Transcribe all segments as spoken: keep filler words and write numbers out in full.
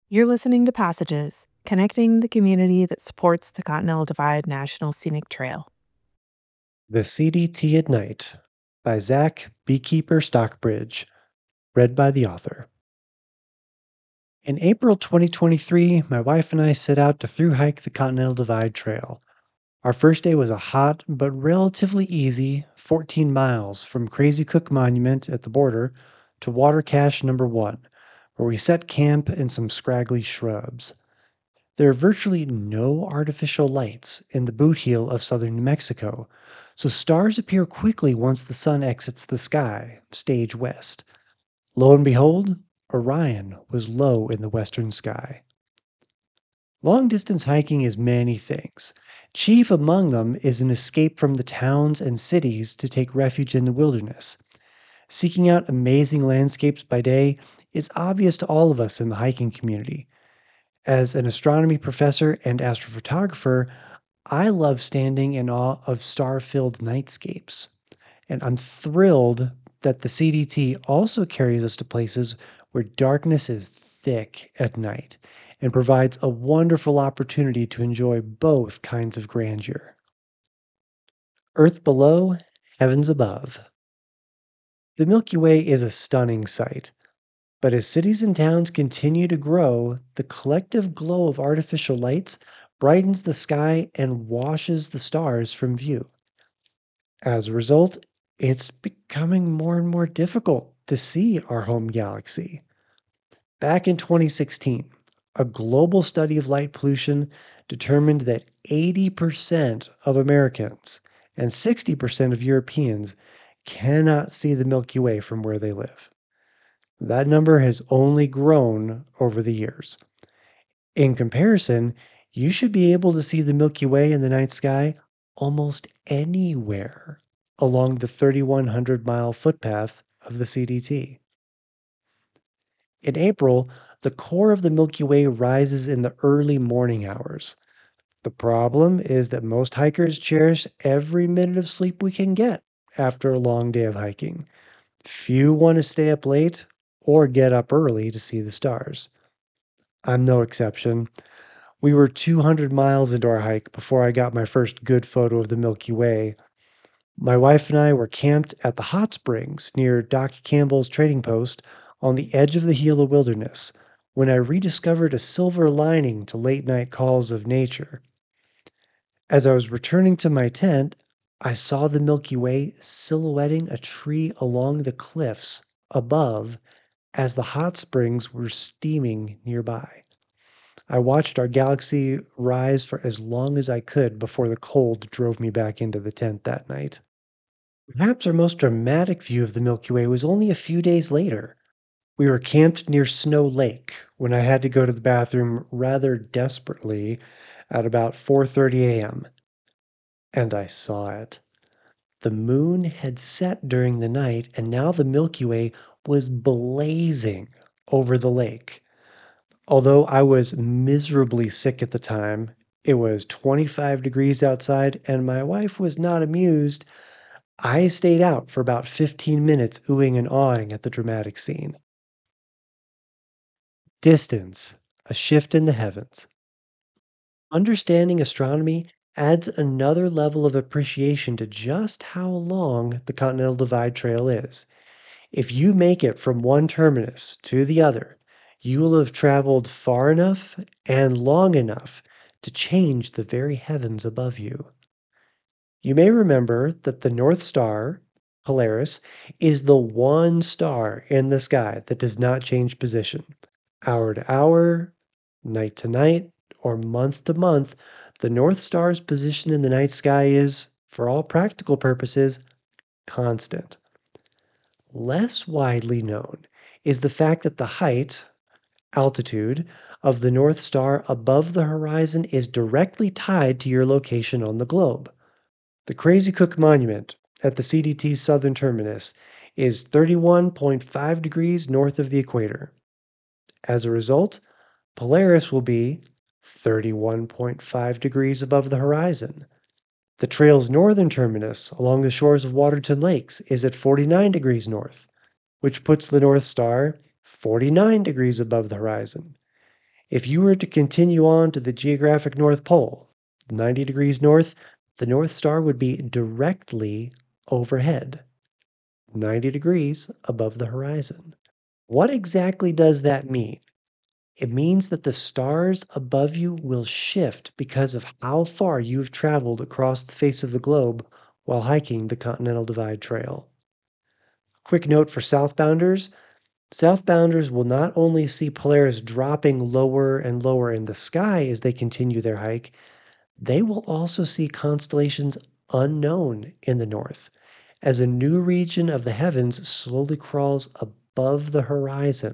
You're listening to Passages, connecting the community that supports the Continental Divide National Scenic Trail. The C D T at Night by Zach Beekeeper Stockbridge, read by the author. In April twenty twenty-three, my wife and I set out to through hike the Continental Divide Trail. Our first day was a hot but relatively easy fourteen miles from Crazy Cook Monument at the border to Water Cache number one, where we set camp in some scraggly shrubs. There are virtually no artificial lights in the boot heel of southern New Mexico, so stars appear quickly once the sun exits the sky, stage west. Lo and behold, Orion was low in the western sky. Long distance hiking is many things. Chief among them is an escape from the towns and cities to take refuge in the wilderness. Seeking out amazing landscapes by day is obvious to all of us in the hiking community. As an astronomy professor and astrophotographer, I love standing in awe of star-filled nightscapes. And I'm thrilled that the C D T also carries us to places where darkness is thick at night and provides a wonderful opportunity to enjoy both kinds of grandeur. Earth below, heavens above. The Milky Way is a stunning sight. But as cities and towns continue to grow, the collective glow of artificial lights brightens the sky and washes the stars from view. As a result, it's becoming more and more difficult to see our home galaxy. Back in twenty sixteen, a global study of light pollution determined that eighty percent of Americans and sixty percent of Europeans cannot see the Milky Way from where they live. That number has only grown over the years. In comparison, you should be able to see the Milky Way in the night sky almost anywhere along the thirty-one hundred mile footpath of the C D T. In April, the core of the Milky Way rises in the early morning hours. The problem is that most hikers cherish every minute of sleep we can get after a long day of hiking. Few want to stay up late or get up early to see the stars. I'm no exception. We were two hundred miles into our hike before I got my first good photo of the Milky Way. My wife and I were camped at the hot springs near Doc Campbell's trading post on the edge of the Gila wilderness when I rediscovered a silver lining to late night calls of nature. As I was returning to my tent, I saw the Milky Way silhouetting a tree along the cliffs above as the hot springs were steaming nearby. I watched our galaxy rise for as long as I could before the cold drove me back into the tent that night. Perhaps our most dramatic view of the Milky Way was only a few days later. We were camped near Snow Lake when I had to go to the bathroom rather desperately at about four thirty a m. And I saw it. The moon had set during the night, and now the Milky Way was blazing over the lake. Although I was miserably sick at the time, it was twenty-five degrees outside, and my wife was not amused. I stayed out for about fifteen minutes, oohing and awing at the dramatic scene. Distance, a shift in the heavens. Understanding astronomy adds another level of appreciation to just how long the Continental Divide Trail is. If you make it from one terminus to the other, you will have traveled far enough and long enough to change the very heavens above you. You may remember that the North Star, Polaris, is the one star in the sky that does not change position. Hour to hour, night to night, or month to month, the North Star's position in the night sky is, for all practical purposes, constant. Less widely known is the fact that the height, altitude, of the North Star above the horizon is directly tied to your location on the globe. The Crazy Cook Monument at the C D T's southern terminus is thirty-one point five degrees north of the equator. As a result, Polaris will be thirty-one point five degrees above the horizon. The trail's northern terminus along the shores of Waterton Lakes is at forty-nine degrees north, which puts the North Star forty-nine degrees above the horizon. If you were to continue on to the geographic North Pole, ninety degrees north, the North Star would be directly overhead, ninety degrees above the horizon. What exactly does that mean? It means that the stars above you will shift because of how far you've traveled across the face of the globe while hiking the Continental Divide Trail. Quick note for southbounders: southbounders will not only see Polaris dropping lower and lower in the sky as they continue their hike, they will also see constellations unknown in the north as a new region of the heavens slowly crawls above the horizon.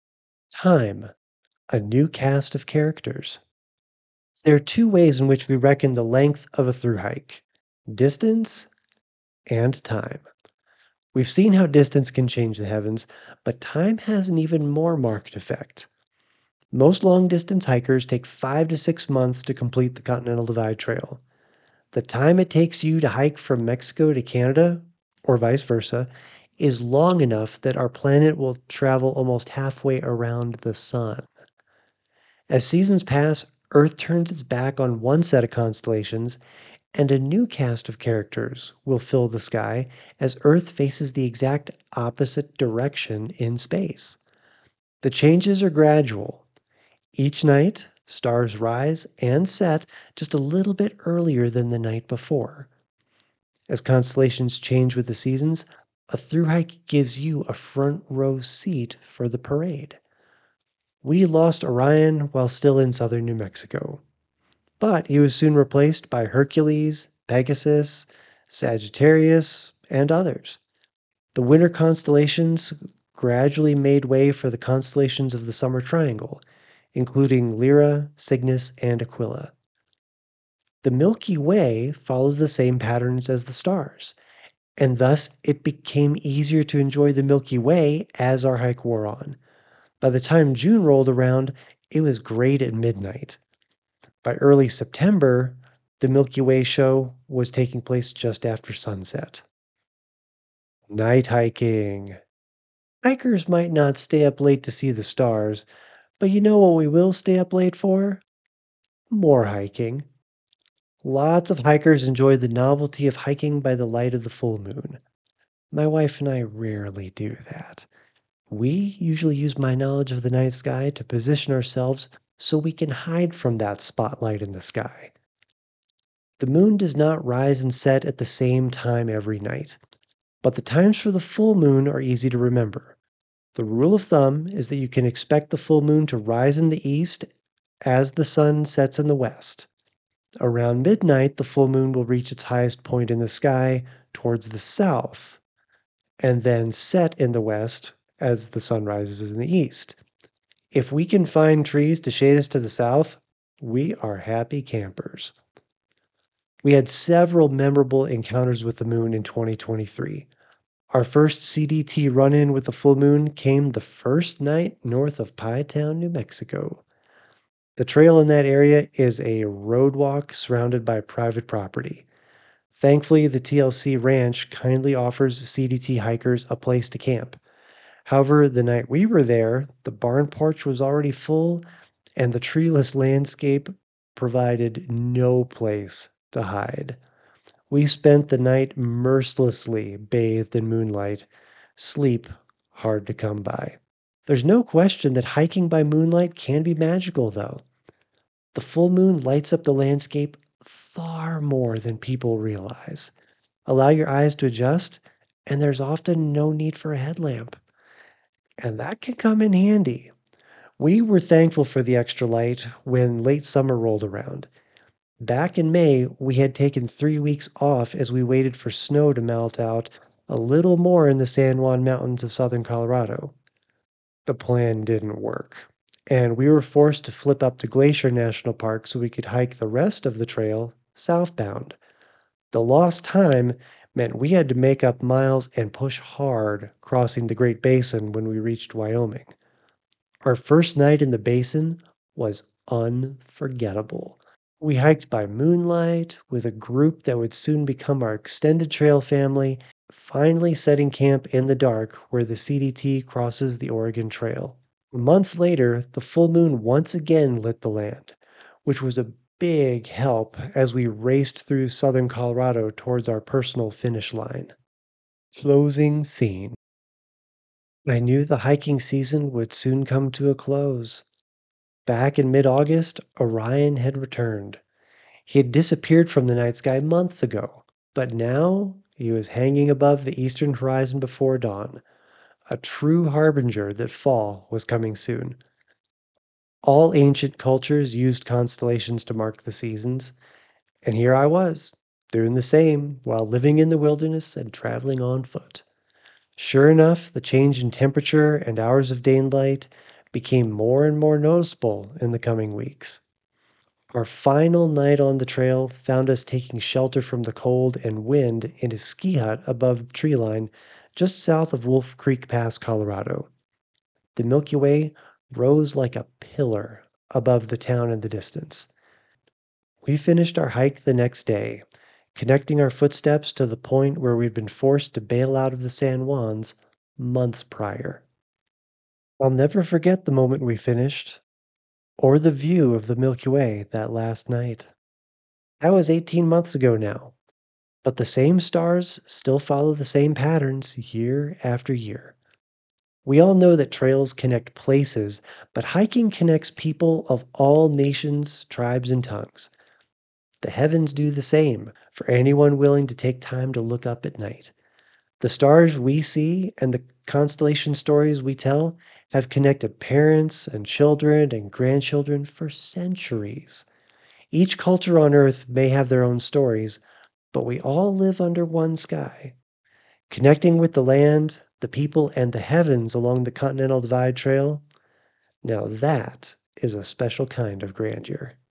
Time, a new cast of characters. There are two ways in which we reckon the length of a through hike: distance and time. We've seen how distance can change the heavens, but time has an even more marked effect. Most long distance hikers take five to six months to complete the Continental Divide Trail. The time it takes you to hike from Mexico to Canada, or vice versa, is long enough that our planet will travel almost halfway around the sun. As seasons pass, Earth turns its back on one set of constellations, and a new cast of characters will fill the sky as Earth faces the exact opposite direction in space. The changes are gradual. Each night, stars rise and set just a little bit earlier than the night before. As constellations change with the seasons, a through hike gives you a front row seat for the parade. We lost Orion while still in southern New Mexico, but he was soon replaced by Hercules, Pegasus, Sagittarius, and others. The winter constellations gradually made way for the constellations of the Summer Triangle, including Lyra, Cygnus, and Aquila. The Milky Way follows the same patterns as the stars, and thus it became easier to enjoy the Milky Way as our hike wore on. By the time June rolled around, it was great at midnight. By early September, the Milky Way show was taking place just after sunset. Night hiking. Hikers might not stay up late to see the stars, but you know what we will stay up late for? More hiking. Lots of hikers enjoy the novelty of hiking by the light of the full moon. My wife and I rarely do that. We usually use my knowledge of the night sky to position ourselves so we can hide from that spotlight in the sky. The moon does not rise and set at the same time every night, but the times for the full moon are easy to remember. The rule of thumb is that you can expect the full moon to rise in the east as the sun sets in the west. Around midnight, the full moon will reach its highest point in the sky towards the south, and then set in the west as the sun rises in the east. If we can find trees to shade us to the south, we are happy campers. We had several memorable encounters with the moon in twenty twenty-three. Our first C D T run-in with the full moon came the first night north of Pie Town, New Mexico. The trail in that area is a road walk surrounded by private property. Thankfully, the T L C Ranch kindly offers C D T hikers a place to camp. However, the night we were there, the barn porch was already full, and the treeless landscape provided no place to hide. We spent the night mercilessly bathed in moonlight, sleep hard to come by. There's no question that hiking by moonlight can be magical, though. The full moon lights up the landscape far more than people realize. Allow your eyes to adjust, and there's often no need for a headlamp. And that can come in handy. We were thankful for the extra light when late summer rolled around. Back in May, we had taken three weeks off as we waited for snow to melt out a little more in the San Juan Mountains of southern Colorado. The plan didn't work, and we were forced to flip up to Glacier National Park so we could hike the rest of the trail southbound. The lost time meant we had to make up miles and push hard crossing the Great Basin when we reached Wyoming. Our first night in the basin was unforgettable. We hiked by moonlight with a group that would soon become our extended trail family, finally setting camp in the dark where the C D T crosses the Oregon Trail. A month later, the full moon once again lit the land, which was a big help as we raced through southern Colorado towards our personal finish line. Closing scene. I knew the hiking season would soon come to a close. Back in mid August, Orion had returned. He had disappeared from the night sky months ago, but now he was hanging above the eastern horizon before dawn, a true harbinger that fall was coming soon. All ancient cultures used constellations to mark the seasons, and here I was, doing the same while living in the wilderness and traveling on foot. Sure enough, the change in temperature and hours of daylight became more and more noticeable in the coming weeks. Our final night on the trail found us taking shelter from the cold and wind in a ski hut above the tree line just south of Wolf Creek Pass, Colorado. The Milky Way rose like a pillar above the town in the distance. We finished our hike the next day, connecting our footsteps to the point where we'd been forced to bail out of the San Juans months prior. I'll never forget the moment we finished, or the view of the Milky Way that last night. That was eighteen months ago now, but the same stars still follow the same patterns year after year. We all know that trails connect places, but hiking connects people of all nations, tribes, and tongues. The heavens do the same for anyone willing to take time to look up at night. The stars we see and the constellation stories we tell have connected parents and children and grandchildren for centuries. Each culture on Earth may have their own stories, but we all live under one sky. Connecting with the land, the people, and the heavens along the Continental Divide Trail, now that is a special kind of grandeur.